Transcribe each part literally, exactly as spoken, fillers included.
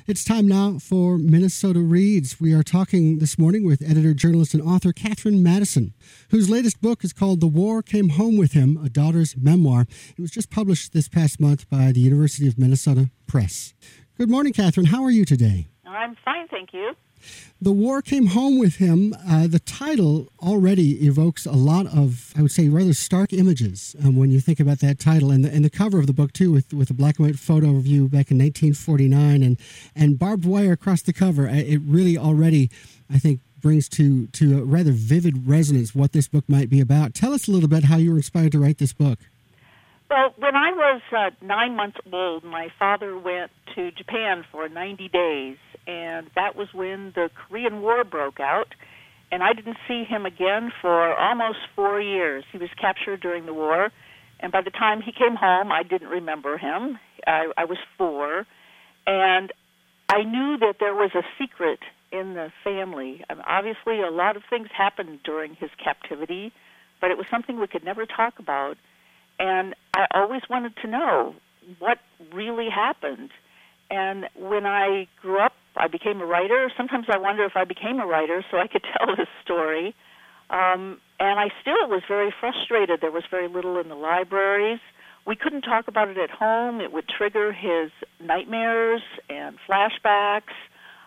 It's time now for Minnesota Reads. We are talking this morning with editor, journalist, and author Catherine Madison, whose latest book is called The War Came Home with Him, A Daughter's Memoir. It was just published this past month by the University of Minnesota Press. Good morning, Catherine. How are you today? I'm fine, thank you. The War Came Home with Him. Uh, the title already evokes a lot of, I would say, rather stark images um, when you think about that title. And the, and the cover of the book, too, with, with a black and white photo of you back in nineteen forty-nine and, and barbed wire across the cover. It really already, I think, brings to, to a rather vivid resonance what this book might be about. Tell us a little bit how you were inspired to write this book. Well, when I was uh, nine months old, my father went to Japan for ninety days, and that was when the Korean War broke out, and I didn't see him again for almost four years. He was captured during the war, and by the time he came home, I didn't remember him. I, I was four, and I knew that there was a secret in the family. Um, obviously, a lot of things happened during his captivity, but it was something we could never talk about. And I always wanted to know what really happened. And when I grew up, I became a writer. Sometimes I wonder if I became a writer so I could tell this story. Um, and I still was very frustrated. There was very little in the libraries. We couldn't talk about it at home. It would trigger his nightmares and flashbacks.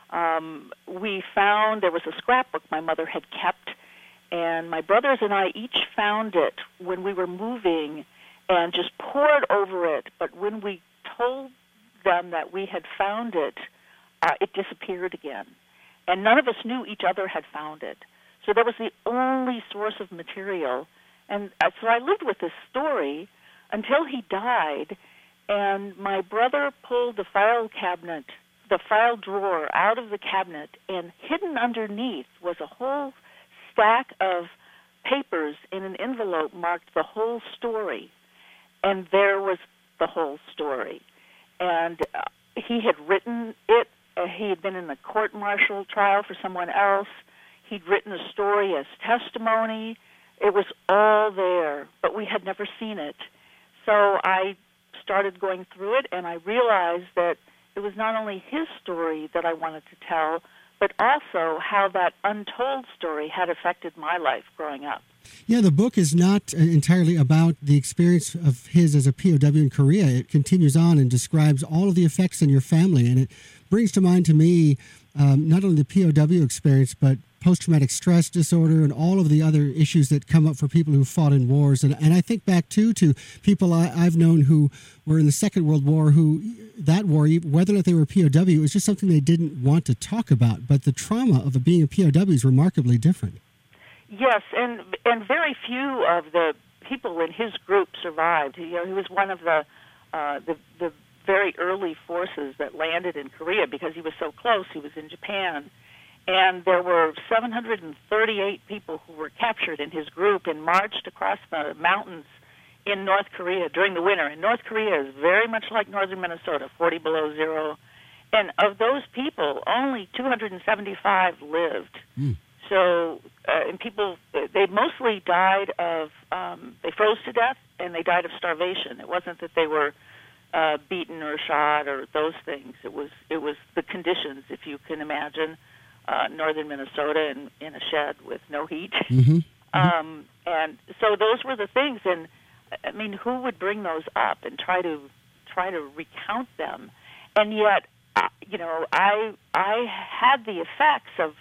Um, we found there was a scrapbook my mother had kept, and my brothers and I each found it when we were moving and just pored over it. But when we told them that we had found it, uh, it disappeared again. And none of us knew each other had found it. So that was the only source of material. And uh, so I lived with this story until he died, and my brother pulled the file cabinet, the file drawer out of the cabinet, and hidden underneath was a whole stack of papers in an envelope marked the whole story. And there was the whole story. And uh, he had written it. Uh, he had been in the court-martial trial for someone else. He'd written the story as testimony. It was all there, but we had never seen it. So I started going through it, and I realized that it was not only his story that I wanted to tell, but also how that untold story had affected my life growing up. Yeah, the book is not entirely about the experience of his as a P O W in Korea. It continues on and describes all of the effects on your family, and it brings to mind to me um, not only the P O W experience, but post-traumatic stress disorder and all of the other issues that come up for people who fought in wars. And, and I think back, too, to people I, I've known who were in the Second World War, who that war, whether or not they were P O W, it was just something they didn't want to talk about. But the trauma of being a P O W is remarkably different. Yes, and and very few of the people in his group survived. You know, he was one of the uh, the the very early forces that landed in Korea because he was so close. He was in Japan, and there were seven hundred thirty-eight people who were captured in his group and marched across the mountains in North Korea during the winter. And North Korea is very much like northern Minnesota, forty below zero. And of those people, only two hundred seventy-five lived. Mm. So, uh, and people, they mostly died of, um, they froze to death, and they died of starvation. It wasn't that they were uh, beaten or shot or those things. It was it was the conditions, if you can imagine, uh, northern Minnesota in, in a shed with no heat. Mm-hmm. Mm-hmm. Um, and so those were the things. And I mean, who would bring those up and try to try to recount them? And yet, uh, you know, I I had the effects of.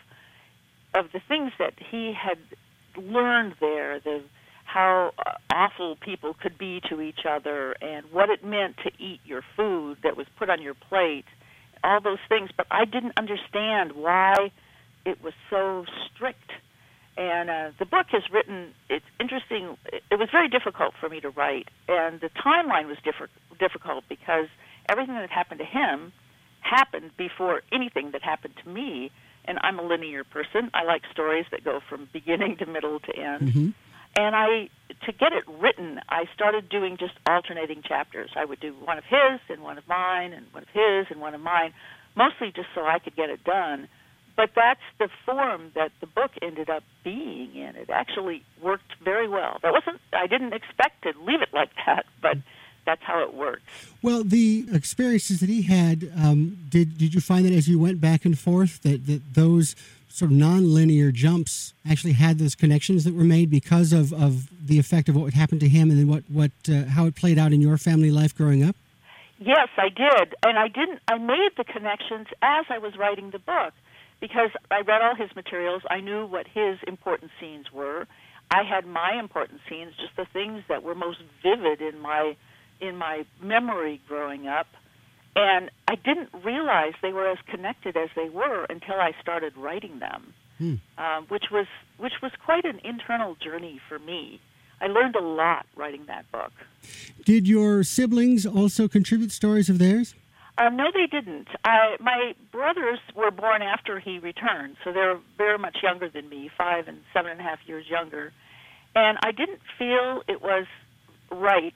of the things that he had learned there, the how uh, awful people could be to each other and what it meant to eat your food that was put on your plate, all those things. But I didn't understand why it was so strict. And uh, the book is written, it's interesting, it was very difficult for me to write. And the timeline was diff- difficult because everything that happened to him happened before anything that happened to me. And I'm a linear person. I like stories that go from beginning to middle to end. Mm-hmm. And I, to get it written, I started doing just alternating chapters. I would do one of his and one of mine and one of his and one of mine, mostly just so I could get it done. But that's the form that the book ended up being in. It actually worked very well. That wasn't, I didn't expect to leave it like that, but that's how it works. Well, the experiences that he had, um, did did you find that as you went back and forth, that, that those sort of nonlinear jumps actually had those connections that were made because of, of the effect of what would happen to him and then what, what uh, how it played out in your family life growing up? Yes, I did. And I didn't I made the connections as I was writing the book because I read all his materials. I knew what his important scenes were. I had my important scenes, just the things that were most vivid in my in my memory growing up, and I didn't realize they were as connected as they were until I started writing them, hmm. uh, which was which was quite an internal journey for me. I learned a lot writing that book. Did your siblings also contribute stories of theirs? Um, no, they didn't. I, my brothers were born after he returned, so they're very much younger than me, five and seven and a half years younger, and I didn't feel it was right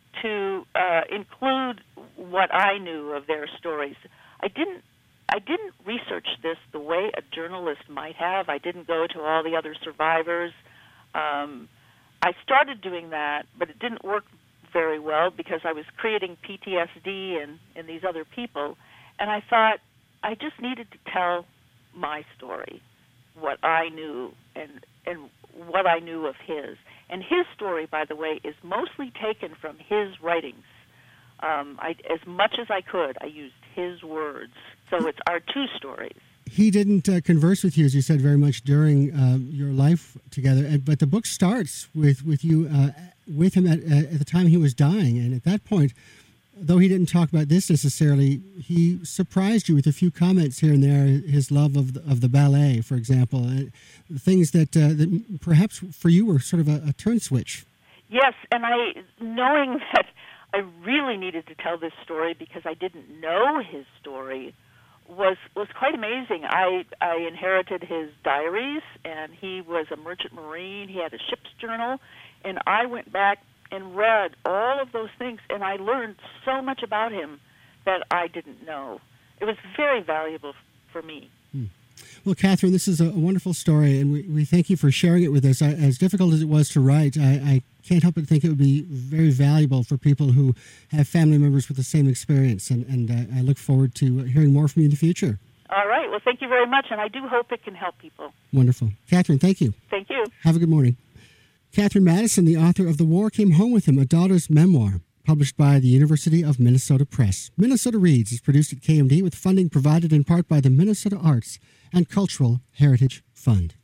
to uh, include what I knew of their stories. I didn't I didn't research this the way a journalist might have. I didn't go to all the other survivors. Um, I started doing that, but it didn't work very well because I was creating P T S D in, in these other people. And I thought I just needed to tell my story, what I knew and and what I knew of his. And his story, by the way, is mostly taken from his writings. Um, I, as much as I could, I used his words. So it's our two stories. He didn't uh, converse with you, as you said, very much during uh, your life together. But the book starts with, with you uh, with him at, at the time he was dying. And at that point, though he didn't talk about this necessarily, he surprised you with a few comments here and there, his love of the, of the ballet, for example, uh, things that, uh, that perhaps for you were sort of a, a turn switch. Yes, and I, knowing that I really needed to tell this story because I didn't know his story, was was quite amazing. I, I inherited his diaries, and he was a merchant marine. He had a ship's journal, and I went back and read all of those things, and I learned so much about him that I didn't know. It was very valuable for me. Hmm. Well, Catherine, this is a wonderful story, and we, we thank you for sharing it with us. I, as difficult as it was to write, I, I can't help but think it would be very valuable for people who have family members with the same experience, and, and uh, I look forward to hearing more from you in the future. All right. Well, thank you very much, and I do hope it can help people. Wonderful. Catherine, thank you. Thank you. Have a good morning. Catherine Madison, the author of The War Came Home with Him, a daughter's memoir, published by the University of Minnesota Press. Minnesota Reads is produced at K M D with funding provided in part by the Minnesota Arts and Cultural Heritage Fund.